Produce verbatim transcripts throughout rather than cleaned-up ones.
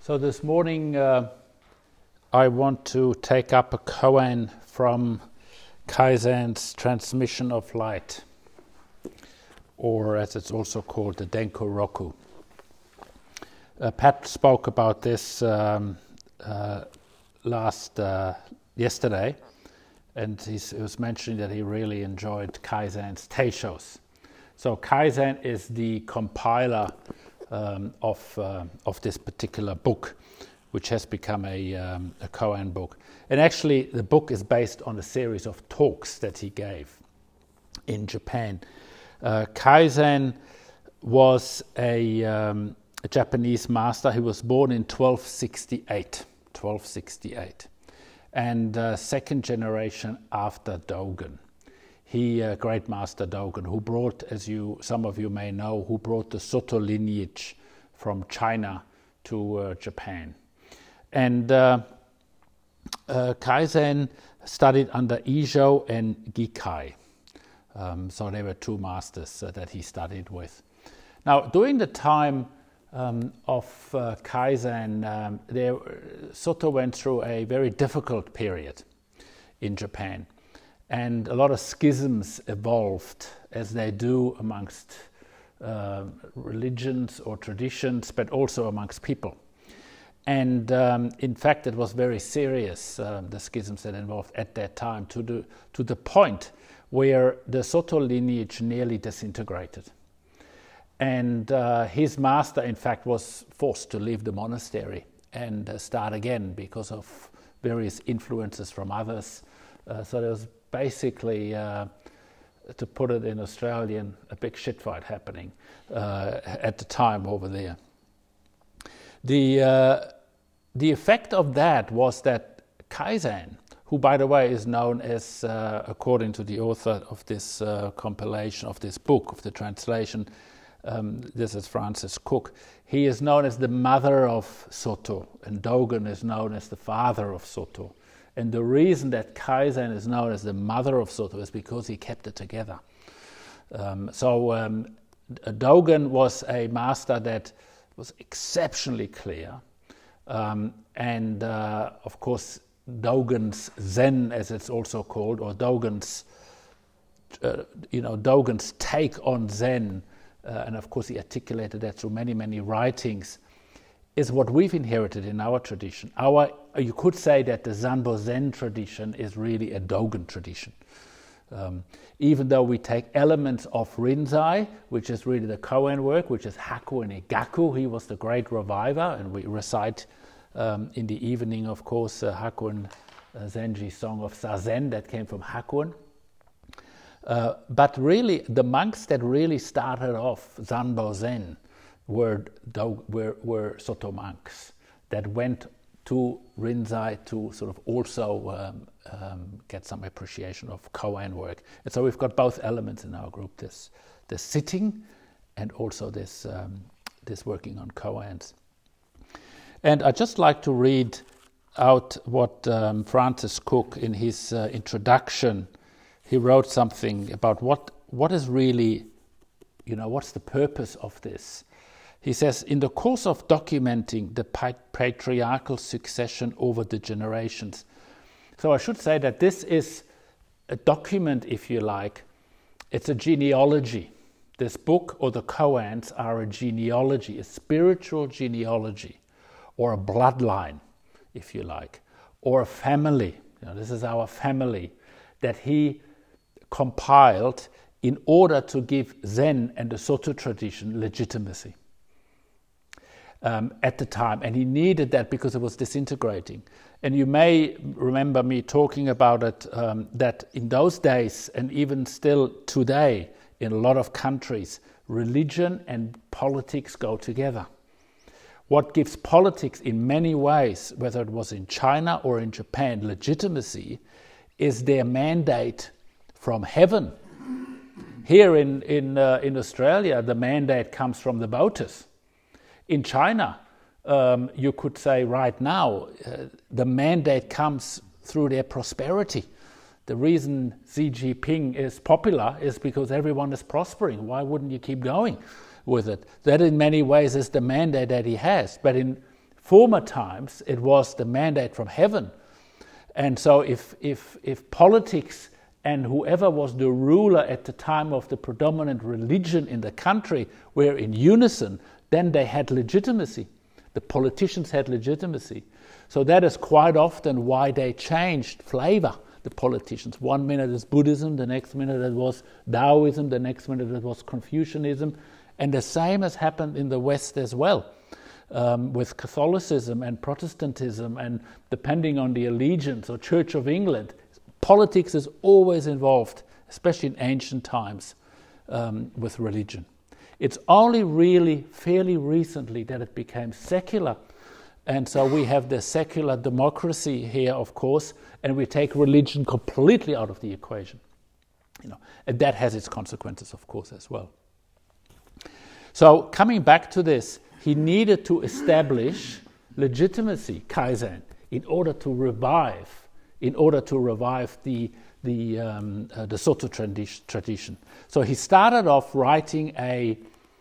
So this morning uh, I want to take up a koan from Kaizen's Transmission of Light, or as it's also called, the Denko Roku. Uh, Pat spoke about this um, uh, last uh, yesterday, and he's, he was mentioning that he really enjoyed Kaizen's Teishos. So Kaizen is the compiler um, of uh, of this particular book, which has become a, um, a koan book. And actually, the book is based on a series of talks that he gave in Japan. Uh, Kaizen was a, um, a Japanese master. He was born in twelve sixty-eight, twelve sixty-eight, and uh, second generation after Dogen. He, uh, great master Dogen, who brought, as you some of you may know, who brought the Soto lineage from China to uh, Japan. And uh, uh, Kaizen studied under Ijo and Gikai. Um, so there were two masters uh, that he studied with. Now, during the time um, of uh, Kaizen, um, there, Soto went through a very difficult period in Japan. And a lot of schisms evolved, as they do amongst uh, religions or traditions, but also amongst people. And um, in fact, it was very serious, uh, the schisms that involved at that time, to the, to the point where the Soto lineage nearly disintegrated. And uh, his master, in fact, was forced to leave the monastery and uh, start again because of various influences from others. Uh, so there was basically, uh, to put it in Australian, a big shit fight happening uh, at the time over there. The uh, the effect of that was that Kaizen, who by the way is known as, uh, according to the author of this uh, compilation, of this book, of the translation, um, this is Francis Cook, he is known as the mother of Soto, and Dogen is known as the father of Soto. And the reason that Kaizen is known as the mother of Soto is because he kept it together. Um, so um, Dogen was a master that was exceptionally clear. Um, and uh, of course, Dogen's Zen, as it's also called, or Dogen's, uh, you know, Dogen's take on Zen, uh, and of course he articulated that through many, many writings, is what we've inherited in our tradition. Our, you could say that the Zanbo Zen tradition is really a Dogen tradition. Um, even though we take elements of Rinzai, which is really the koan work, which is Hakuin Igaku, he was the great reviver, and we recite um, in the evening, of course, uh, Hakuin uh, Zenji song of Zazen that came from Hakuin. Uh, but really, the monks that really started off Zanbo Zen were, were, were Soto monks that went to Rinzai to sort of also um, um, get some appreciation of koan work. And so we've got both elements in our group, this, this sitting and also this, um, this working on koans. And I'd just like to read out what um, Francis Cook, in his uh, introduction, he wrote something about what, what is really, you know, what's the purpose of this. He says, in the course of documenting the patriarchal succession over the generations. So I should say that this is a document, if you like. It's a genealogy. This book, or the koans, are a genealogy, a spiritual genealogy, or a bloodline, if you like, or a family. You know, this is our family that he compiled in order to give Zen and the Soto tradition legitimacy. Um, at the time, and he needed that because it was disintegrating. And you may remember me talking about it, um, that in those days, and even still today, in a lot of countries, religion and politics go together. What gives politics in many ways, whether it was in China or in Japan, legitimacy, is their mandate from heaven. Here in, in, uh, in Australia, the mandate comes from the voters. In China, um, you could say right now, uh, the mandate comes through their prosperity. The reason Xi Jinping is popular is because everyone is prospering. Why wouldn't you keep going with it? That in many ways is the mandate that he has. But in former times, it was the mandate from heaven. And so if, if, if politics and whoever was the ruler at the time of the predominant religion in the country were in unison, then they had legitimacy. The politicians had legitimacy. So that is quite often why they changed flavor, the politicians. One minute it's Buddhism, the next minute it was Taoism, the next minute it was Confucianism. And the same has happened in the West as well, um, with Catholicism and Protestantism, and depending on the allegiance or Church of England, politics is always involved, especially in ancient times, um, with religion. It's only really fairly recently that it became secular. And so we have the secular democracy here, of course, and we take religion completely out of the equation. You know, and that has its consequences, of course, as well. So coming back to this, he needed to establish legitimacy, Kaizen, in order to revive in order to revive the the, um, uh, the Soto tradi- tradition. So he started off writing a,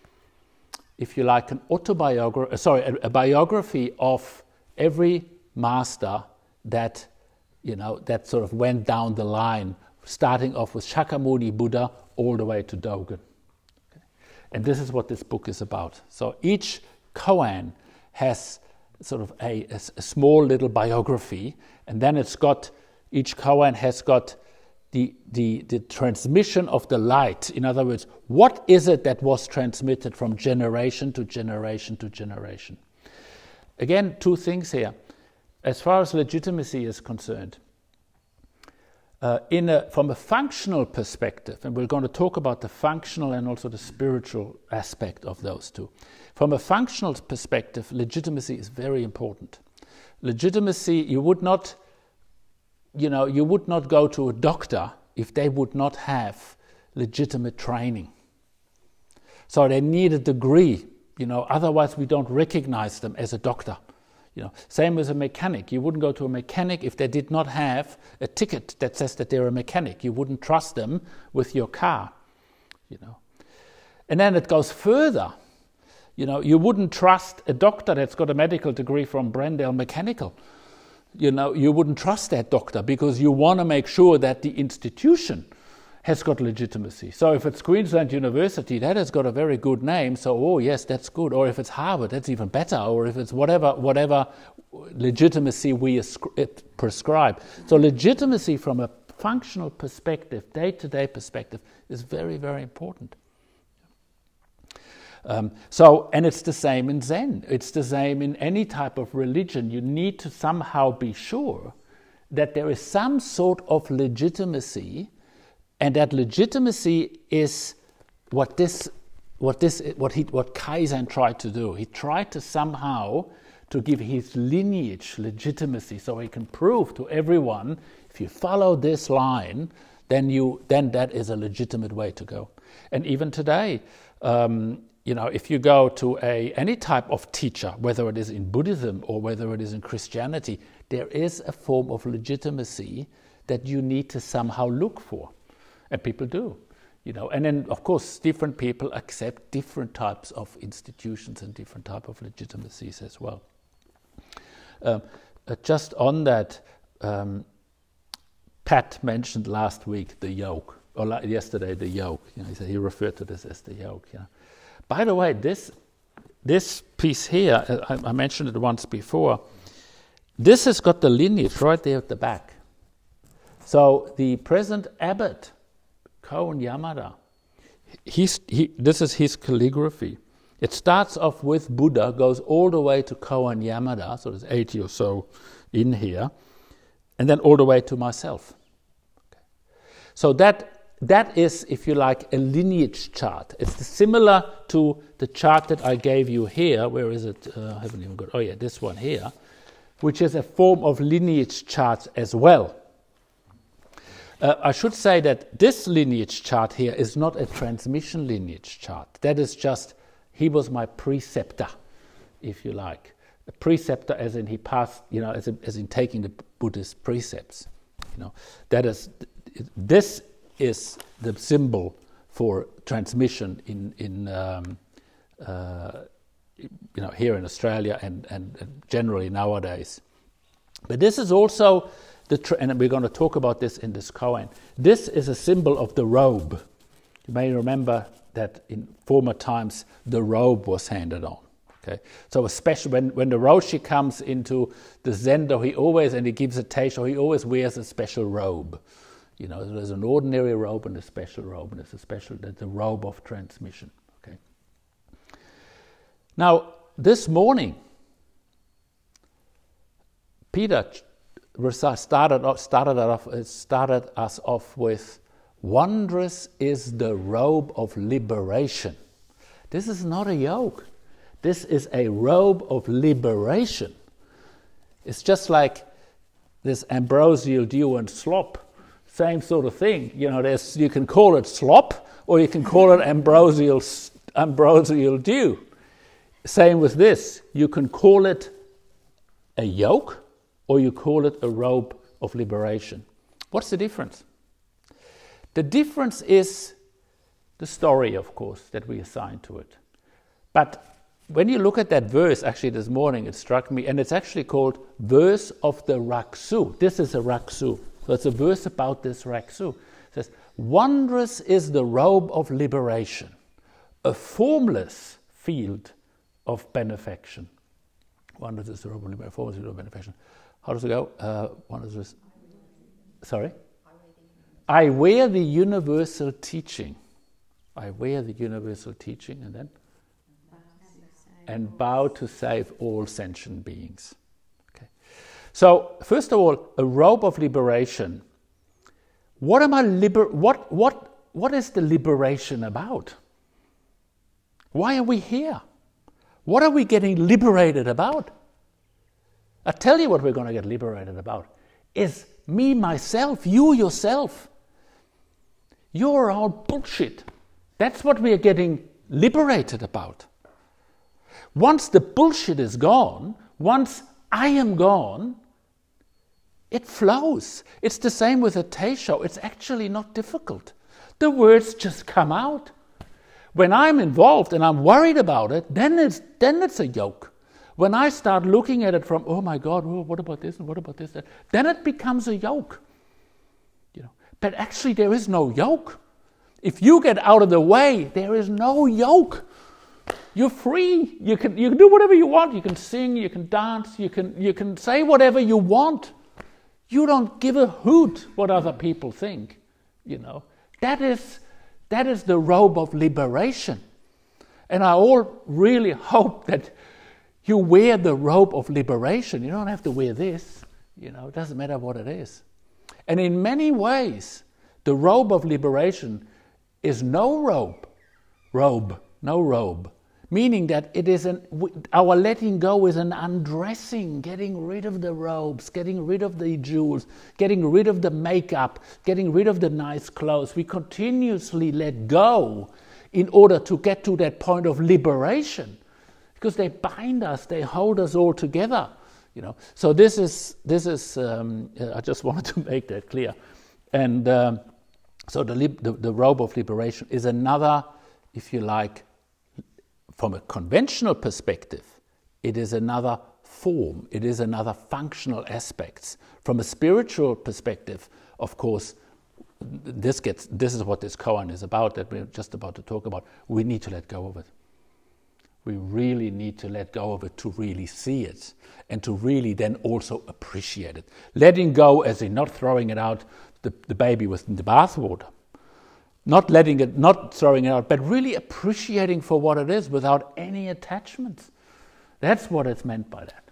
if you like, an autobiography, uh, sorry, a, a biography of every master that, you know, that sort of went down the line, starting off with Shakyamuni Buddha all the way to Dogen. Okay. And this is what this book is about. So each koan has sort of a, a, a small little biography, and then it's got, each koan has got the, the, the transmission of the light. In other words, what is it that was transmitted from generation to generation to generation? Again, two things here. As far as legitimacy is concerned, uh, in a, from a functional perspective, and we're going to talk about the functional and also the spiritual aspect of those two. From a functional perspective, legitimacy is very important. Legitimacy, you would not, you know, you would not go to a doctor if they would not have legitimate training. So they need a degree, you know, otherwise we don't recognize them as a doctor. You know, same as a mechanic. You wouldn't go to a mechanic if they did not have a ticket that says that they're a mechanic. You wouldn't trust them with your car, you know. And then it goes further. You know, you wouldn't trust a doctor that's got a medical degree from Brendel Mechanical. You know, you wouldn't trust that doctor because you want to make sure that the institution has got legitimacy. So if it's Queensland University, that has got a very good name, so oh yes, that's good. Or if it's Harvard, that's even better. Or if it's whatever whatever legitimacy we prescribe. So legitimacy from a functional perspective, day-to-day perspective, is very, very important. Um, so, and it's the same in Zen. It's the same in any type of religion. You need to somehow be sure that there is some sort of legitimacy. And that legitimacy is what this, what this, what he, what Kaizen tried to do. He tried to somehow to give his lineage legitimacy, so he can prove to everyone, if you follow this line, then you, then that is a legitimate way to go. And even today, um, you know, if you go to a any type of teacher, whether it is in Buddhism or whether it is in Christianity, there is a form of legitimacy that you need to somehow look for. And people do, you know. And then, of course, different people accept different types of institutions and different type of legitimacies as well. Um, uh, just on that, um, Pat mentioned last week the yoke, or la- yesterday the yoke. You know, he said he referred to this as the yoke. You know. By the way, this this piece here, uh, I, I mentioned it once before. This has got the lineage right there at the back. So the present abbot, Koun Yamada, he's, he, this is his calligraphy. It starts off with Buddha, goes all the way to Koun Yamada, so there's eighty or so in here, and then all the way to myself. Okay. So that that is, if you like, a lineage chart. It's similar to the chart that I gave you here. Where is it? Uh, I haven't even got, oh yeah, this one here, which is a form of lineage chart as well. Uh, I should say that this lineage chart here is not a transmission lineage chart. That is just, he was my preceptor, if you like. A preceptor as in he passed, you know, as in, as in taking the Buddhist precepts. You know, that is, this is the symbol for transmission in in um, uh, you know, here in Australia and, and, and generally nowadays. But this is also, the tr- and we're going to talk about this in this koan. This is a symbol of the robe. You may remember that in former times the robe was handed on. Okay, so especially when, when the Roshi comes into the Zendo, he always, and he gives a teisho, he always wears a special robe. You know, there's an ordinary robe and a special robe, and it's a special, the robe of transmission. Okay. Now, this morning, Peter started off, started off, started us off with, "Wondrous is the robe of liberation." This is not a yoke. This is a robe of liberation. It's just like this ambrosial dew and slop, same sort of thing. You know, there's, you can call it slop or you can call it ambrosial, ambrosial dew. Same with this. You can call it a yoke or you call it a robe of liberation. What's the difference? The difference is the story, of course, that we assign to it. But when you look at that verse, actually this morning it struck me, and it's actually called Verse of the Raksu. This is a Raksu. So it's a verse about this Raksu. It says, "Wondrous is the robe of liberation, a formless field of benefaction." Wondrous is the robe of liberation, a formless field of benefaction. How does it go? Uh, wondrous is, sorry? I wear the universal teaching. I wear the universal teaching, and then? And bow to save all sentient beings. Okay. So, first of all, a robe of liberation. What am I liber- what what what is the liberation about? Why are we here? What are we getting liberated about? I tell you what we're going to get liberated about is me, myself, you, yourself. You're all bullshit. That's what we are getting liberated about. Once the bullshit is gone, once I am gone, it flows. It's the same with a teisho. It's actually not difficult. The words just come out. When I'm involved and I'm worried about it, then it's then it's a yoke. When I start looking at it from, oh my God, oh, what about this and what about this? Then it becomes a yoke. You know, but actually there is no yoke. If you get out of the way, there is no yoke. You're free. You can you can do whatever you want. You can sing, you can dance, you can you can say whatever you want. You don't give a hoot what other people think. You know. That is that is the robe of liberation. And I all really hope that you wear the robe of liberation. You don't have to wear this. You know, it doesn't matter what it is. And in many ways, the robe of liberation is no robe, robe, no robe. Meaning that it is an our letting go is an undressing, getting rid of the robes, getting rid of the jewels, getting rid of the makeup, getting rid of the nice clothes. We continuously let go in order to get to that point of liberation, because they bind us, they hold us all together. You know. So this is this is. Um, I just wanted to make that clear, and um, so the, lib- the the robe of liberation is another, if you like. From a conventional perspective, it is another form, it is another functional aspects. From a spiritual perspective, of course, this gets this is what this koan is about, that we're just about to talk about. We need to let go of it. We really need to let go of it to really see it and to really then also appreciate it. Letting go as in not throwing it out, the, the baby within the bathwater. Not letting it, not throwing it out, but really appreciating for what it is without any attachments. That's what it's meant by that.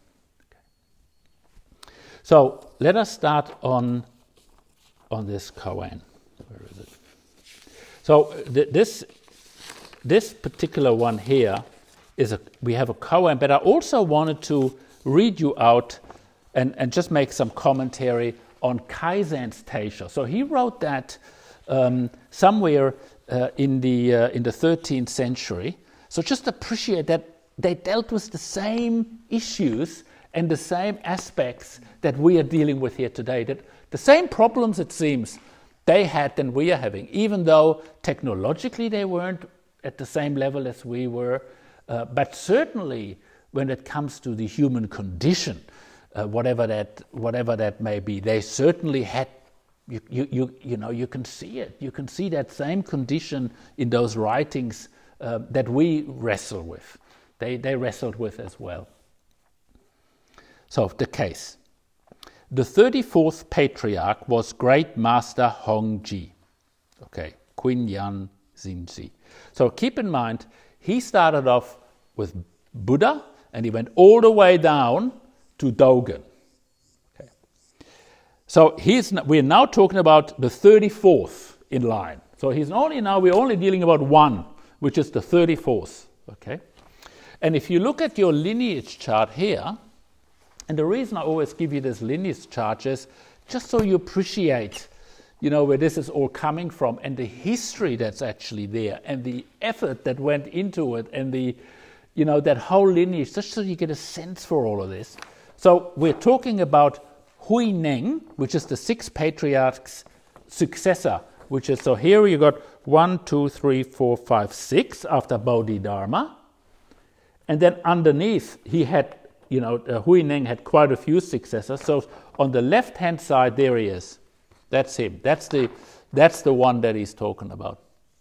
Okay. So let us start on, on this koan. Where is it? So th- this this particular one here is a we have a koan, but I also wanted to read you out and, and just make some commentary on Kaizen's teisho. So he wrote that. Um, somewhere uh, in the uh, in the thirteenth century. So just appreciate that they dealt with the same issues and the same aspects that we are dealing with here today. That the same problems, it seems, they had than we are having, even though technologically they weren't at the same level as we were. Uh, but certainly when it comes to the human condition, uh, whatever that whatever that may be, they certainly had, you, you, you, you know, you can see it. You can see that same condition in those writings uh, that we wrestle with. They, they wrestled with as well. So, the case. The thirty-fourth patriarch was Great Master Hongzhi. Okay, Quinyan Zinzi. So keep in mind, he started off with Buddha and he went all the way down to Dogen. Okay. So he's we're now talking about the thirty-fourth in line. So he's only now we're only dealing about one, which is the thirty-fourth. Okay. And if you look at your lineage chart here, and the reason I always give you this lineage chart is just so you appreciate, you know, where this is all coming from and the history that's actually there and the effort that went into it and the, you know, that whole lineage, just so you get a sense for all of this. So we're talking about Hui Neng, which is the sixth patriarch's successor, which is, so here you got one, two, three, four, five, six after Bodhidharma. And then underneath he had, you know, uh, Hui Neng had quite a few successors. So on the left-hand side, there he is. That's him. That's the that's the one that he's talking about.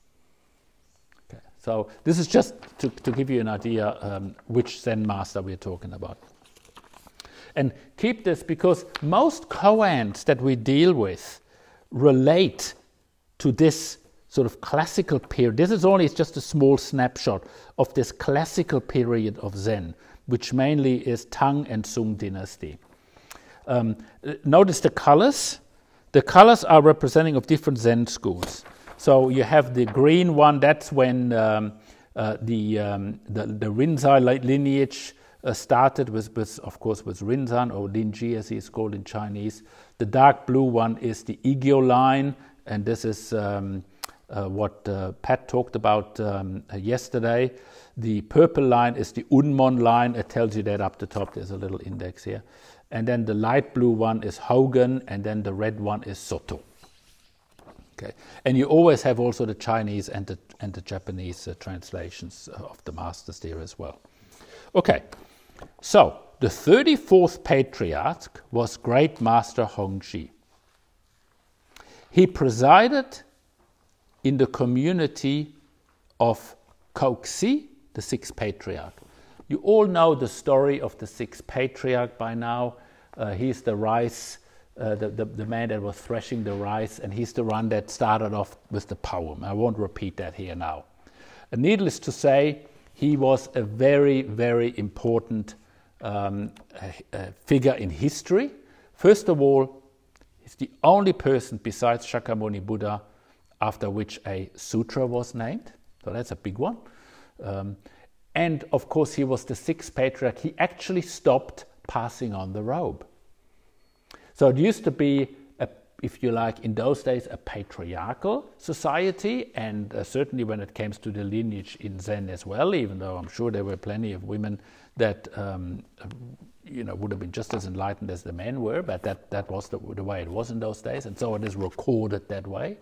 Okay. So this is just to, to give you an idea um, which Zen master we're talking about. And keep this, because most koans that we deal with relate to this sort of classical period. This is only just a small snapshot of this classical period of Zen, which mainly is Tang and Sung dynasty. Um, notice the colors. The colors are representing of different Zen schools. So you have the green one, that's when um, uh, the, um, the the Rinzai lineage uh, started, with, with, of course, with Rinzan, or Linji as he is called in Chinese. The dark blue one is the Igyo line, and this is um, uh, what uh, Pat talked about um, uh, yesterday. The purple line is the Unmon line. It tells you that up the top. There's a little index here. And then the light blue one is Hogen, and then the red one is Soto. Okay, and you always have also the Chinese and the and the Japanese uh, translations of the masters there as well. Okay, so the thirty-fourth patriarch was Great Master Hongzhi. He presided in the community of Kaoxi, the sixth patriarch. You all know the story of the sixth patriarch by now. Uh, he's the rice, uh, the, the, the man that was threshing the rice, and he's the one that started off with the poem. I won't repeat that here now. Uh, needless to say, he was a very, very important um, uh, uh, figure in history. First of all, he's the only person besides Shakyamuni Buddha after which a sutra was named. So that's a big one. Um, And, of course, he was the sixth patriarch. He actually stopped passing on the robe. So it used to be, a, if you like, in those days, a patriarchal society, and uh, certainly when it came to the lineage in Zen as well, even though I'm sure there were plenty of women that um, you know, would have been just as enlightened as the men were, but that, that was the, the way it was in those days, and so it is recorded that way.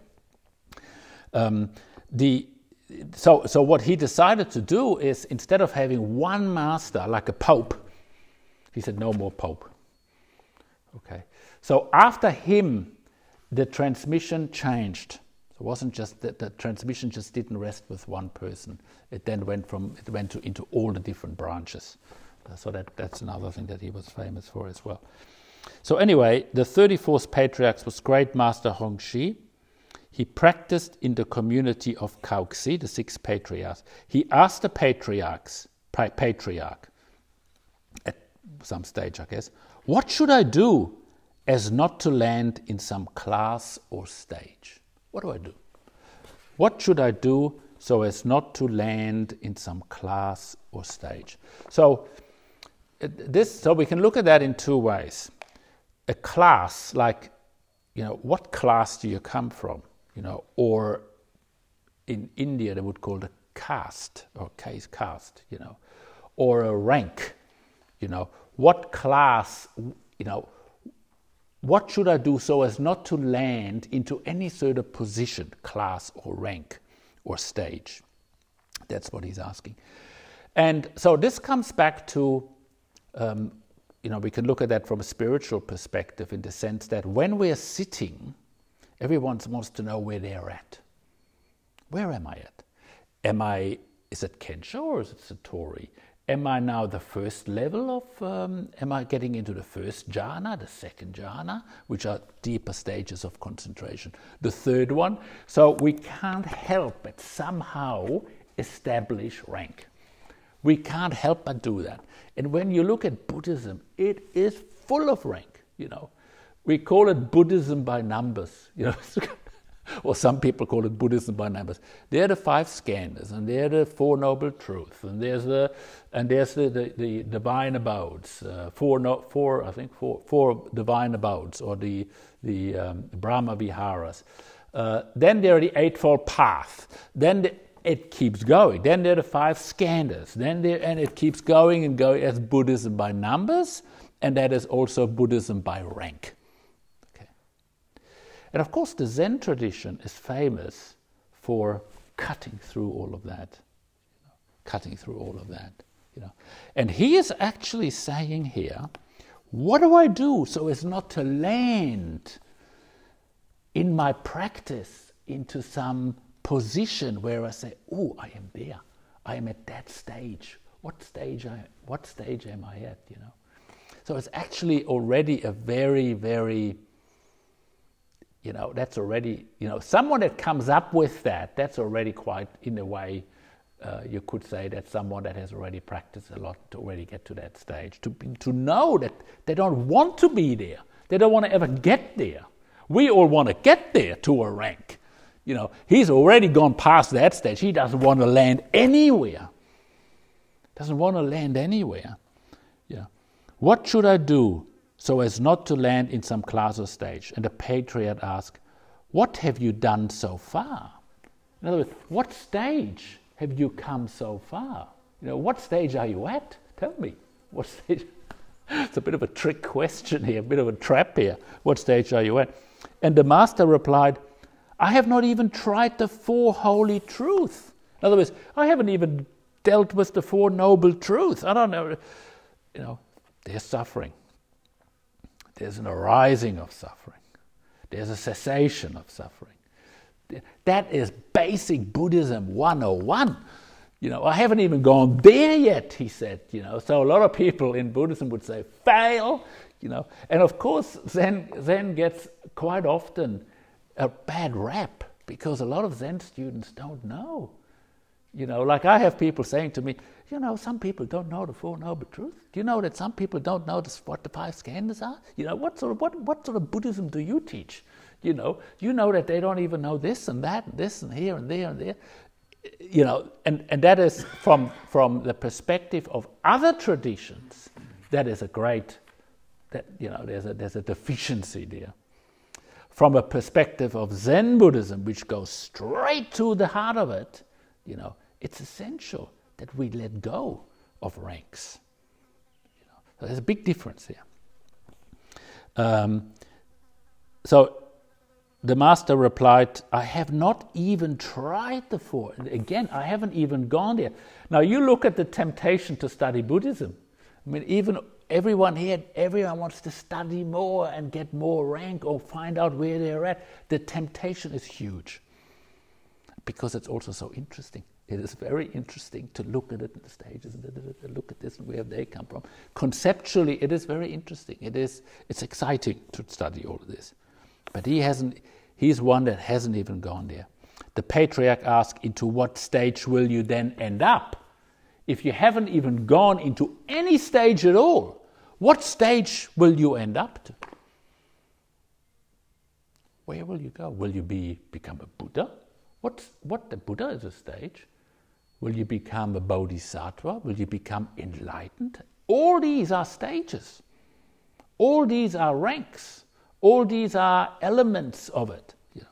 Um, the So, so what he decided to do is, instead of having one master like a pope, he said no more pope. Okay. So after him, the transmission changed. It wasn't just that the transmission just didn't rest with one person. It then went from it went to, into all the different branches. Uh, so that that's another thing that he was famous for as well. So anyway, the thirty-fourth patriarch was Great Master Hongzhi. He practiced in the community of Kaoxi, the six patriarchs. He asked the patriarchs, patriarch, at some stage, I guess, what should I do as not to land in some class or stage? What do I do? What should I do so as not to land in some class or stage? So this, so we can look at that in two ways. A class, like, you know, what class do you come from? You know, or in India they would call it a caste, or case caste, you know, or a rank, you know, what class, you know, what should I do so as not to land into any sort of position, class or rank or stage? That's what he's asking. And so this comes back to, um, you know, we can look at that from a spiritual perspective in the sense that when we're sitting, everyone wants to know where they're at. Where am I at? Am I, is it Kensho or is it Satori? Am I now the first level of, um, am I getting into the first jhana, the second jhana, which are deeper stages of concentration, the third one? So we can't help but somehow establish rank. We can't help but do that. And when you look at Buddhism, it is full of rank, you know. We call it Buddhism by numbers, you know. Or some people call it Buddhism by numbers. They're the five skandhas, and they're the Four Noble Truths, and there's the and there's the, the, the divine abodes, uh, four no, four I think four four divine abodes, or the the um, Brahma Viharas. Uh, then there are the Eightfold Path. Then the, it keeps going. Then there are the five skandhas. Then there, and it keeps going and going as Buddhism by numbers, and that is also Buddhism by rank. And of course, the Zen tradition is famous for cutting through all of that, you know, cutting through all of that, you know. And he is actually saying here, what do I do so as not to land in my practice into some position where I say, oh, I am there, I am at that stage. What stage I, what stage am I at, you know? So it's actually already a very, very You know, that's already, you know, someone that comes up with that, that's already quite, in a way, uh, you could say that's someone that has already practiced a lot to already get to that stage. To be, to know that they don't want to be there. They don't want to ever get there. We all want to get there to a rank. You know, he's already gone past that stage. He doesn't want to land anywhere. Doesn't want to land anywhere. Yeah. What should I do so as not to land in some class or stage? And the patriarch asked, what have you done so far? In other words, what stage have you come so far? You know, what stage are you at? Tell me. What stage? It's a bit of a trick question here, a bit of a trap here. What stage are you at? And the master replied, I have not even tried the Four Holy Truths. In other words, I haven't even dealt with the Four Noble Truths. I don't know. You know, there's suffering. There's an arising of suffering. There's a cessation of suffering. That is basic Buddhism one oh one. You know, I haven't even gone there yet, he said. You know, so a lot of people in Buddhism would say, fail. You know, and of course, Zen, Zen gets quite often a bad rap because a lot of Zen students don't know. You know, like I have people saying to me, you know, some people don't know the Four Noble Truths. Do you know that some people don't know this, what the five skandhas are? You know, what sort of what, what sort of Buddhism do you teach? You know, you know that they don't even know this and that, and this and here and there and there. You know, and, and that is from from the perspective of other traditions. That is a great, that you know, there's a there's a deficiency there. From a perspective of Zen Buddhism, which goes straight to the heart of it, you know, it's essential that we let go of ranks. You know, so there's a big difference here. Um, so the master replied, I have not even tried the four. And again, I haven't even gone there. Now you look at the temptation to study Buddhism. I mean, even everyone here, everyone wants to study more and get more rank or find out where they're at. The temptation is huge because it's also so interesting. It is very interesting to look at it in the stages, and look at this and where they come from. Conceptually, it is very interesting. It is, it's exciting to study all of this. But he hasn't. He's one that hasn't even gone there. The patriarch asked, into what stage will you then end up? If you haven't even gone into any stage at all, what stage will you end up to? Where will you go? Will you be become a Buddha? What, what the Buddha is a stage? Will you become a bodhisattva? Will you become enlightened? All these are stages. All these are ranks. All these are elements of it. Yeah.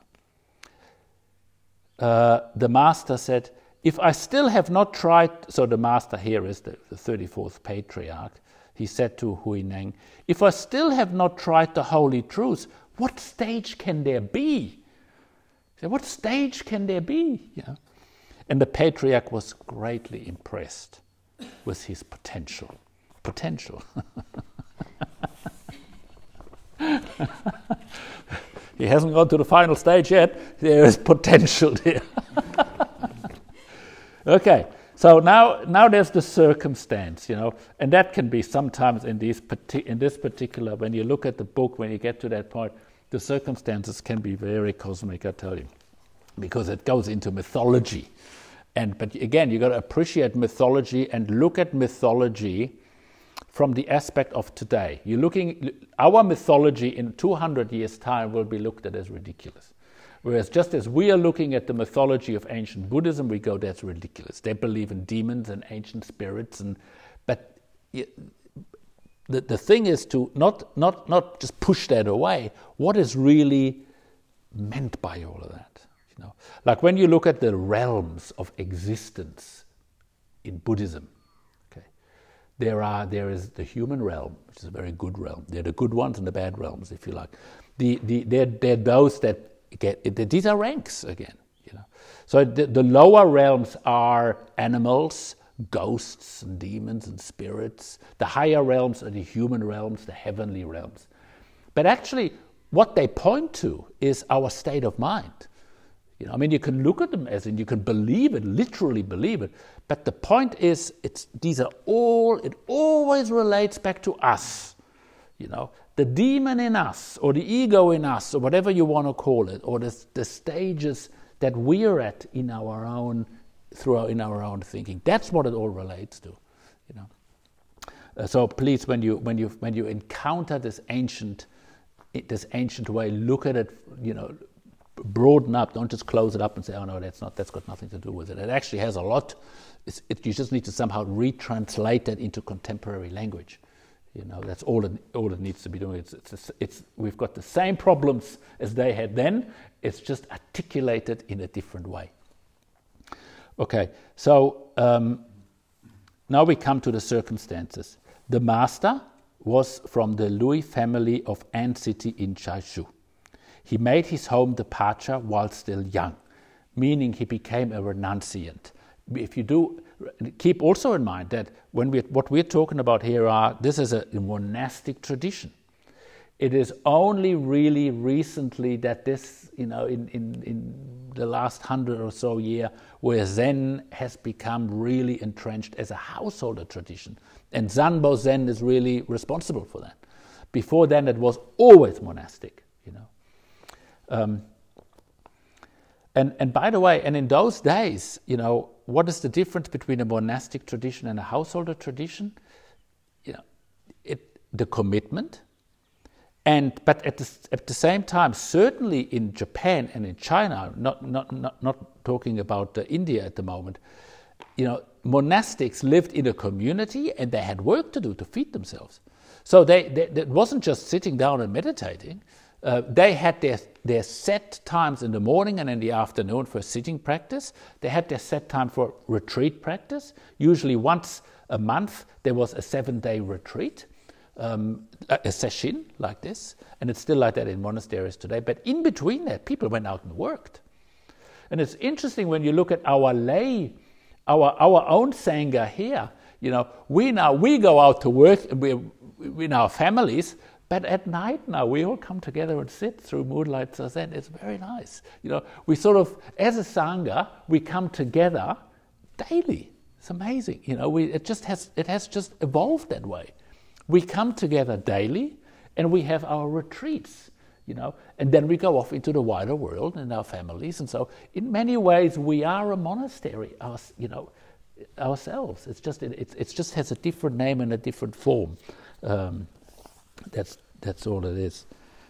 Uh, the master said, if I still have not tried, so the master here is the, the thirty-fourth patriarch, he said to Huineng, if I still have not tried the holy truths, what stage can there be? He said, what stage can there be? Yeah. And the patriarch was greatly impressed with his potential. Potential. He hasn't gone to the final stage yet. There is potential there. Okay, so now now there's the circumstance, you know, and that can be sometimes in these parti- in this particular. When you look at the book, when you get to that point, the circumstances can be very cosmic, I tell you, because it goes into mythology. And but again, you got to appreciate mythology and look at mythology from the aspect of today. You're looking, our mythology in two hundred years' time will be looked at as ridiculous. Whereas just as we are looking at the mythology of ancient Buddhism, we go, that's ridiculous. They believe in demons and ancient spirits, and but the the thing is to not not not just push that away. What is really meant by all of that? You know, like when you look at the realms of existence in Buddhism, okay, there are there is the human realm, which is a very good realm. They're the good ones and the bad realms, if you like. The the they're, they're those that get these are ranks again. You know, so the, the lower realms are animals, ghosts and demons and spirits. The higher realms are the human realms, the heavenly realms. But actually, what they point to is our state of mind. You know, I mean, you can look at them as in you can believe it, literally believe it. But the point is, it's these are all. It always relates back to us. You know, the demon in us, or the ego in us, or whatever you want to call it, or the the stages that we're at in our own. Through our, in our own thinking, that's what it all relates to, you know. Uh, so please, when you when you when you encounter this ancient, this ancient way, look at it, you know, broaden up. Don't just close it up and say, "Oh no, that's not. That's got nothing to do with it." It actually has a lot. It's, it, you just need to somehow retranslate that into contemporary language. You know, that's all it all it needs to be doing. It's it's it's we've got the same problems as they had then. It's just articulated in a different way. Okay, so um, now we come to the circumstances. The master was from the Lui family of An City in Chaishu. He made his home departure while still young, meaning he became a renunciant. If you do, keep also in mind that when we what we're talking about here are this is a monastic tradition. It is only really recently that this, you know, in, in, in the last hundred or so year, where Zen has become really entrenched as a householder tradition. And Zanbo Zen is really responsible for that. Before then, it was always monastic, you know. Um, and, and by the way, and in those days, you know, what is the difference between a monastic tradition and a householder tradition? You know, it the commitment. And but at the, at the same time, certainly in Japan and in China, not not not, not talking about uh, India at the moment, you know, monastics lived in a community and they had work to do to feed themselves. So they, they it wasn't just sitting down and meditating. Uh, they had their their set times in the morning and in the afternoon for sitting practice. They had their set time for retreat practice. Usually once a month there was a seven-day retreat. Um, a session like this, and it's still like that in monasteries today, but in between that, people went out and worked. And it's interesting when you look at our lay, our our own Sangha here, you know, we now, we go out to work we, we, in our families, but at night now, we all come together and sit through Moonlight Zazen. It's very nice. You know, we sort of, as a Sangha, we come together daily. It's amazing. You know, we it just has, it has just evolved that way. We come together daily, and we have our retreats, you know, and then we go off into the wider world and our families. And so, in many ways, we are a monastery, our, you know, ourselves. It's just it, it's it's just has a different name and a different form. Um, that's that's all it is.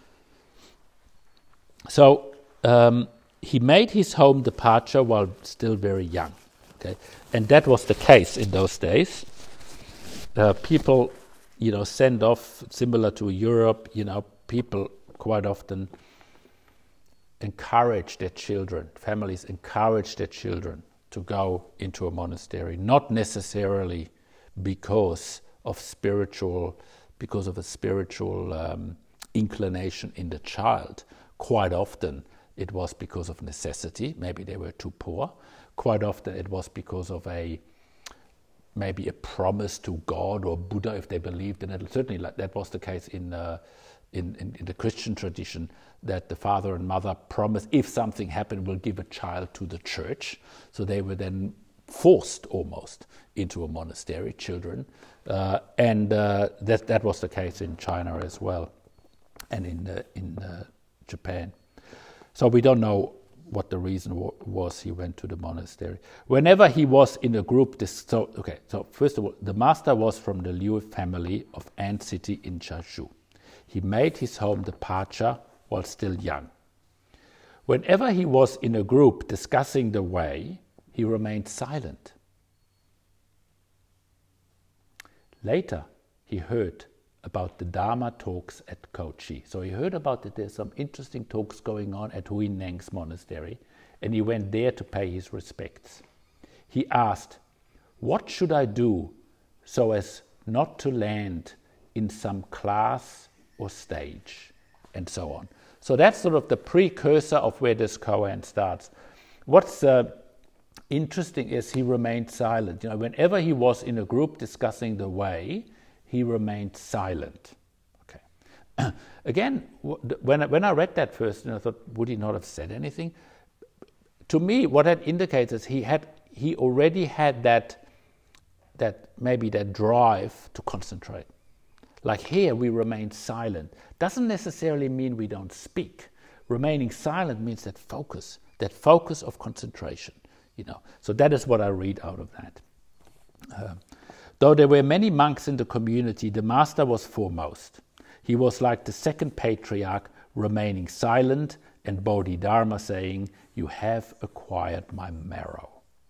So um, he made his home departure while still very young. Okay, and that was the case in those days. Uh, people. You know, send off, similar to Europe, you know, people quite often encourage their children, families encourage their children to go into a monastery, not necessarily because of spiritual, because of a spiritual um, inclination in the child. Quite often it was because of necessity, maybe they were too poor. Quite often it was because of a maybe a promise to God or Buddha if they believed in it. Certainly like that was the case in, uh, in, in, in the Christian tradition, that the father and mother promise if something happened will give a child to the church. So they were then forced almost into a monastery, children. Uh, and uh, that, that was the case in China as well, and in, uh, in uh, Japan. So we don't know what the reason w- was he went to the monastery. Whenever he was in a group, this, so okay. So first of all, the master was from the Liu family of An City in Jiangsu. He made his home departure while still young. Whenever he was in a group discussing the way, he remained silent. Later, he heard about the Dharma talks at Kochi. So he heard about that there's some interesting talks going on at Huineng's monastery, and he went there to pay his respects. He asked, "What should I do so as not to land in some class or stage?" and so on. So that's sort of the precursor of where this koan starts. What's uh, interesting is he remained silent. You know, whenever he was in a group discussing the way, he remained silent. Okay. Again, when I, when I read that first, you know, I thought, would he not have said anything? To me, what that indicates is he had he already had that that maybe that drive to concentrate. Like here, we remain silent. Doesn't necessarily mean we don't speak. Remaining silent means that focus, that focus of concentration. You know, so that is what I read out of that. Uh, though there were many monks in the community, the master was foremost. He was like the second patriarch, remaining silent, and Bodhidharma saying, "You have acquired my marrow."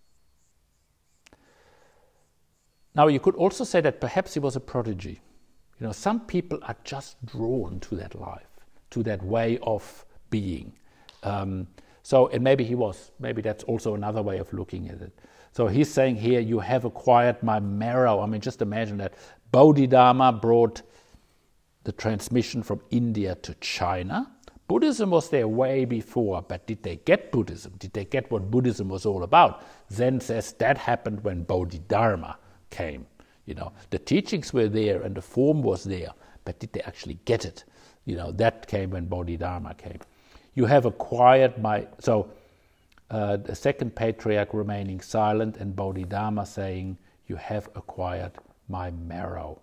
Now, you could also say that perhaps he was a prodigy. You know, some people are just drawn to that life, to that way of being. Um, so, and maybe he was. Maybe that's also another way of looking at it. So he's saying here, "You have acquired my marrow." I mean, just imagine that Bodhidharma brought the transmission from India to China. Buddhism was there way before, but did they get Buddhism? Did they get what Buddhism was all about? Zen says that happened when Bodhidharma came. You know, the teachings were there and the form was there, but did they actually get it? You know, that came when Bodhidharma came. "You have acquired my..." So uh, the second patriarch remaining silent, and Bodhidharma saying, "You have acquired my marrow."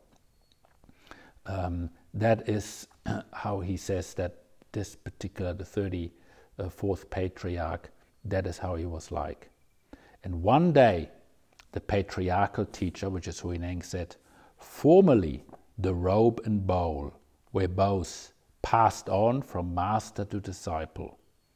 Um, that is how he says that this particular, the thirty-fourth patriarch, that is how he was like. And one day, the patriarchal teacher, which is Huineng, said, "Formerly, the robe and bowl were both passed on from master to disciple."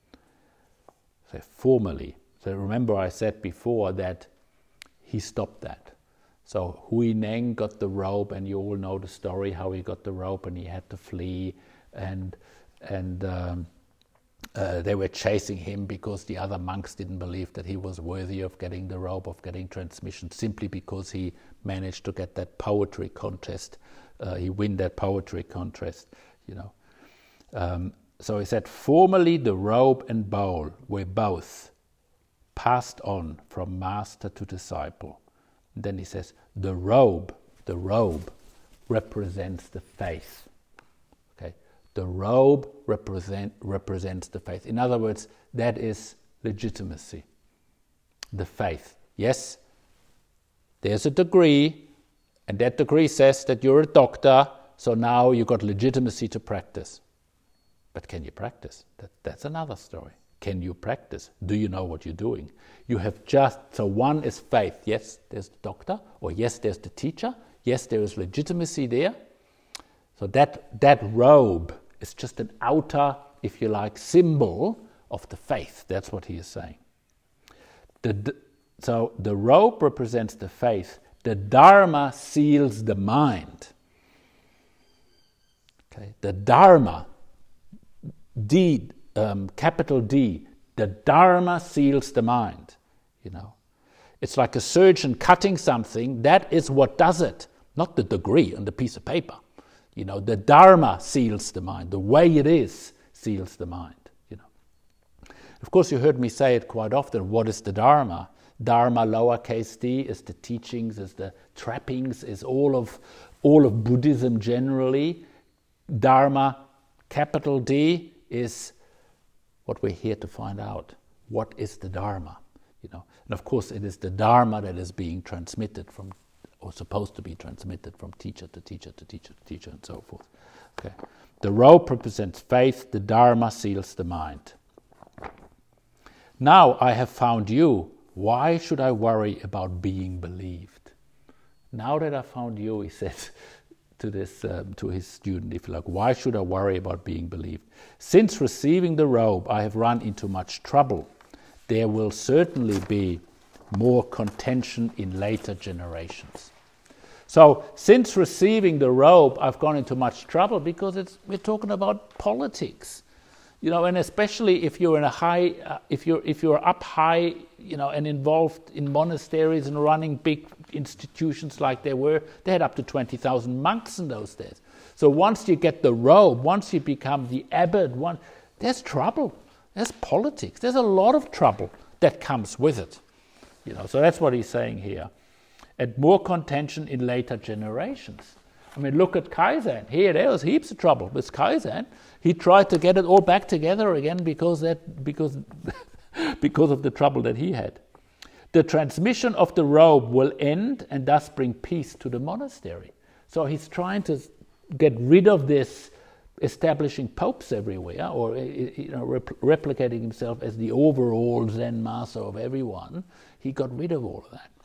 So formerly. So remember I said before that he stopped that. So Huineng got the robe, and you all know the story, how he got the robe and he had to flee, and and um, uh, they were chasing him because the other monks didn't believe that he was worthy of getting the robe, of getting transmission, simply because he managed to get that poetry contest. Uh, he win that poetry contest, you know. Um, so he said, "Formerly the robe and bowl were both passed on from master to disciple." And then he says, the robe, the robe represents the faith. Okay, the robe represent, represents the faith. In other words, that is legitimacy, the faith. Yes, there's a degree, and that degree says that you're a doctor, so now you've got legitimacy to practice. But can you practice? That, that's another story. Can you practice? Do you know what you're doing? You have just, so one is faith. Yes, there's the doctor, or yes, there's the teacher. Yes, there is legitimacy there. So that, that robe is just an outer, if you like, symbol of the faith. That's what he is saying. The, so the robe represents the faith. The Dharma seals the mind. Okay, the Dharma, D, um, capital D, the Dharma seals the mind. You know, it's like a surgeon cutting something. That is what does it, not the degree on the piece of paper. You know, the Dharma seals the mind. The way it is seals the mind. You know, of course, you heard me say it quite often. What is the Dharma? Dharma, lowercase d, is the teachings, is the trappings, is all of all of Buddhism generally. Dharma, capital D, is what we're here to find out. What is the Dharma? You know, and of course, it is the Dharma that is being transmitted from, or supposed to be transmitted from teacher to teacher to teacher to teacher, and so forth. Okay. The robe represents faith. The Dharma seals the mind. Now I have found you. Why should I worry about being believed? Now that I found you, he says to this um, to his student, if you like, why should I worry about being believed? Since receiving the robe, I have run into much trouble. There will certainly be more contention in later generations. So, since receiving the robe, I've gone into much trouble because it's we're talking about politics, you know, and especially if you're in a high, uh, if you're if you're up high, you know, and involved in monasteries and running big institutions like they were, they had up to twenty thousand monks in those days. So once you get the robe, once you become the abbot, one, there's trouble. There's politics. There's a lot of trouble that comes with it. You know, so that's what he's saying here. And more contention in later generations. I mean, look at Kaizen. Here there was heaps of trouble with Kaizen. He tried to get it all back together again because that because because of the trouble that he had. The transmission of the robe will end and thus bring peace to the monastery. So he's trying to get rid of this establishing popes everywhere, or you know, rep- replicating himself as the overall Zen master of everyone. He got rid of all of that.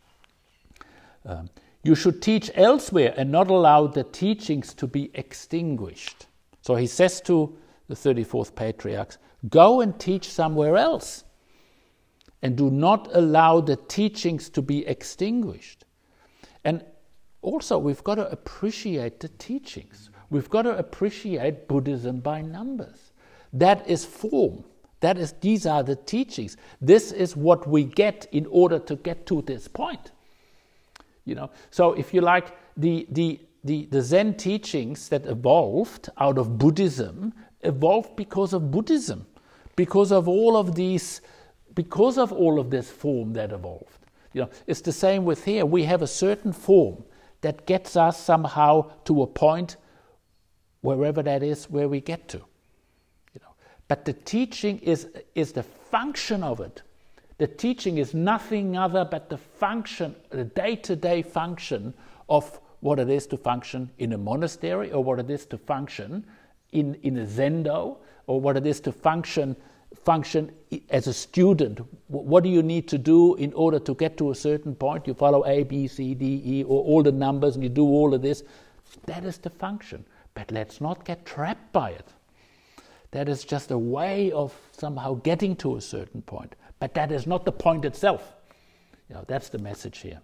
Um, you should teach elsewhere and not allow the teachings to be extinguished. So he says to the thirty-fourth patriarchs, go and teach somewhere else, and do not allow the teachings to be extinguished. And also, we've got to appreciate the teachings. We've got to appreciate Buddhism by numbers. That is form. That is, these are the teachings. This is what we get in order to get to this point. You know, so if you like, the the the, the Zen teachings that evolved out of Buddhism evolved because of Buddhism, because of all of these, because of all of this form that evolved. You know, it's the same with here. We have a certain form that gets us somehow to a point, wherever that is, where we get to. You know, but the teaching is is the function of it. The teaching is nothing other but the function, the day-to-day function of what it is to function in a monastery, or what it is to function in, in a zendo, or what it is to function function as a student. What do you need to do in order to get to a certain point? You follow A, B, C, D, E, or all the numbers, and you do all of this. That is the function. But let's not get trapped by it. That is just a way of somehow getting to a certain point. But that is not the point itself. You know, that's the message here.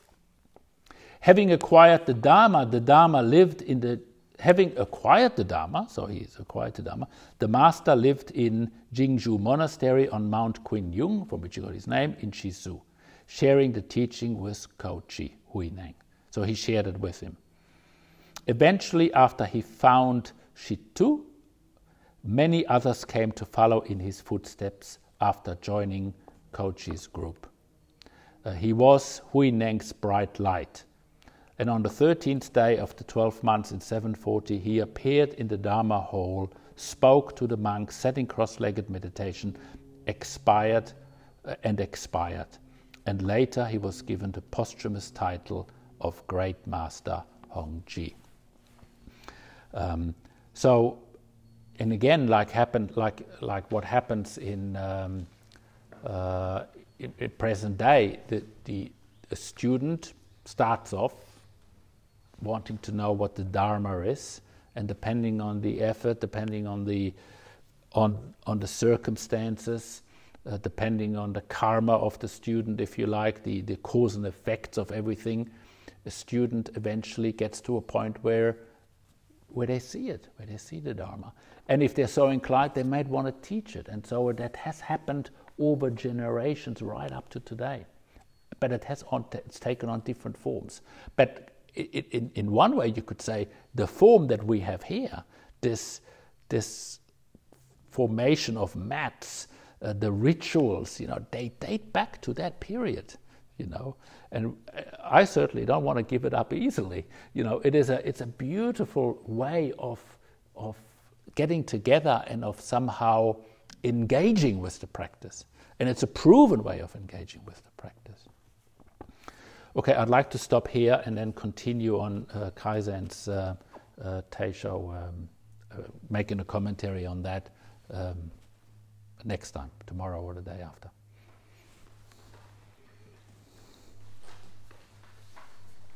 Having acquired the Dharma, the Dharma lived in the... Having acquired the Dharma, so he's acquired the Dharma, the master lived in Jingzhou Monastery on Mount Qinyung, from which he got his name, in Shizu, sharing the teaching with Kaochi Huineng. So he shared it with him. Eventually, after he found Shitu, many others came to follow in his footsteps after joining Kaochi's group. Uh, he was Huineng's bright light. And on the thirteenth day of the twelfth month in seven forty, he appeared in the Dharma hall, spoke to the monks, sat in cross-legged meditation, expired uh, and expired. And later he was given the posthumous title of Great Master Hongji. Um, so, and again, like happened, like like what happens in, um, uh, in, in present day, the, the a student starts off wanting to know what the Dharma is, and depending on the effort, depending on the on on the circumstances, uh, depending on the karma of the student, if you like, the, the cause and effects of everything, a student eventually gets to a point where where they see it, where they see the Dharma. And if they're so inclined, they might want to teach it. And so that has happened over generations right up to today. But it has on, it's taken on different forms. But it, in, in one way, you could say the form that we have here, this, this formation of mats, uh, the rituals, you know, they date back to that period, you know, and I certainly don't want to give it up easily. You know, it is a it's a beautiful way of of getting together and of somehow engaging with the practice, and it's a proven way of engaging with the practice. Okay, I'd like to stop here and then continue on uh, Kaizen's uh, uh, Teisho, um, uh, making a commentary on that um, next time, tomorrow or the day after.